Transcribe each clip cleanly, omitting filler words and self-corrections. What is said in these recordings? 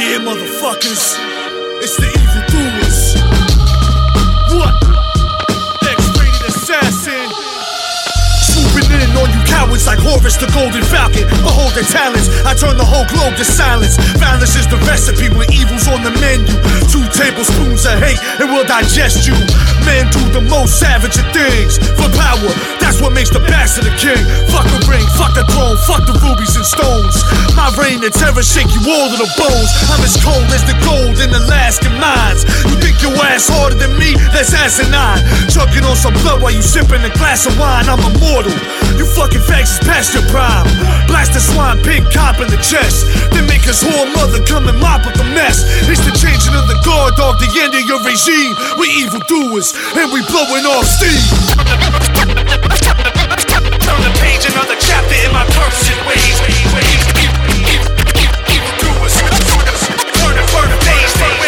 Yeah, motherfuckers, it's the evildoers. What? X-rated assassin. Swooping in on you cowards like Horus the Golden Falcon. Behold their talents, I turn the whole globe to silence. Violence is the recipe when evil's on the menu. 2 tablespoons of hate and we'll digest you. Men do the most savage of things for power, that's what makes the bastard a king. Fuck a ring, fuck the throne, fuck the rubies and stones. My reign of terror shake you all to the bones. I'm as cold as the gold in Alaskan mines. You think your ass harder than me? That's asinine. Chugging on some blood while you sipping a glass of wine. I'm immortal. You fucking fags is past your prime. Blast the swine pig cop in the chest, then make his whore mother come and mop up the mess. It's the changing of the guard dog, the end of your regime. We evildoers and we blowing off steam. Turn the page, another chapter in my cursed ways. Evildoers, turn the page,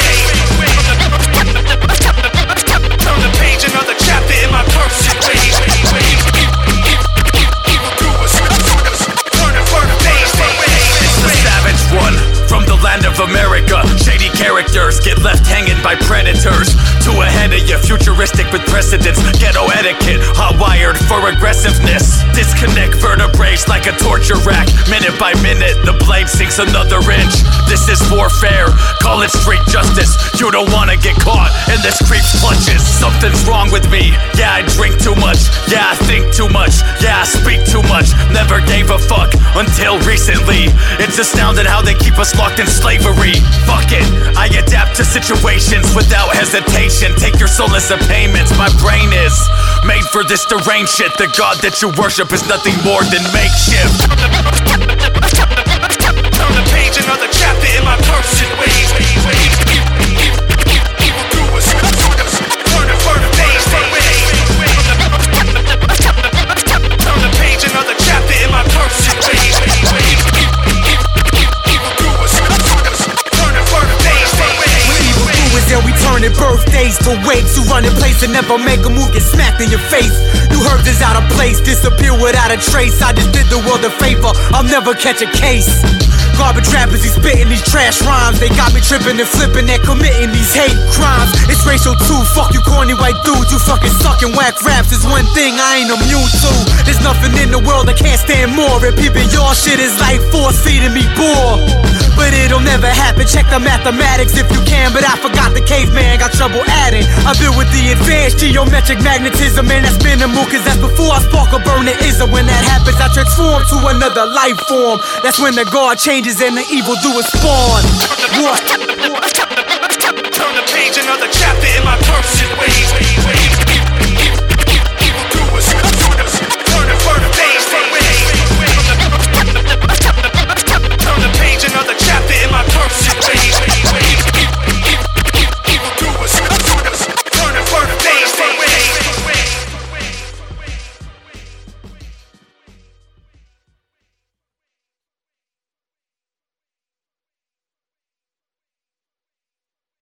turn the page, another chapter in my cursed ways. One from the land of America. Shady characters get left hanging by predators. Too ahead of you, futuristic with precedents. Ghetto etiquette, hot-wired for aggressiveness. Disconnect vertebrae like a torture rack. Minute by minute, the blade sinks another inch. This is warfare, call it street justice. You don't wanna get caught in this creep's clutches. Something's wrong with me, yeah I drink too much. Yeah I think too much, yeah I speak too much. Never gave a fuck until recently. It's astounding how they keep us locked in slavery. Fuck it, I adapt to situations without hesitation. Take your soul as a payment. My brain is made for this deranged shit. The God that you worship is nothing more than makeshift. Turn the page, another chapter in my cursed ways. Evildoers, turn the page, turn the page, another chapter in my cursed ways. Yeah, we turning birthdays to wakes. You run in place and never make a move, get smacked in your face. You heard this out of place, disappear without a trace. I just did the world a favor, I'll never catch a case. Garbage rappers, he spitting these trash rhymes. They got me tripping and flipping, they're committing these hate crimes. It's racial too, fuck you corny white dudes. You fucking sucking whack raps is one thing I ain't immune to. There's nothing in the world I can't stand more. Repeating your shit is like force feeding me bore. But it'll never happen, check the mathematics if you can. But I forgot the caveman, got trouble adding. I built with the advanced geometric magnetism, and that's minimal, cause that's before I spark or burn the ism. When that happens, I transform to another life form. That's when the God changes and the evildoer spawn. What? Turn the page, another chapter in my cursed ways.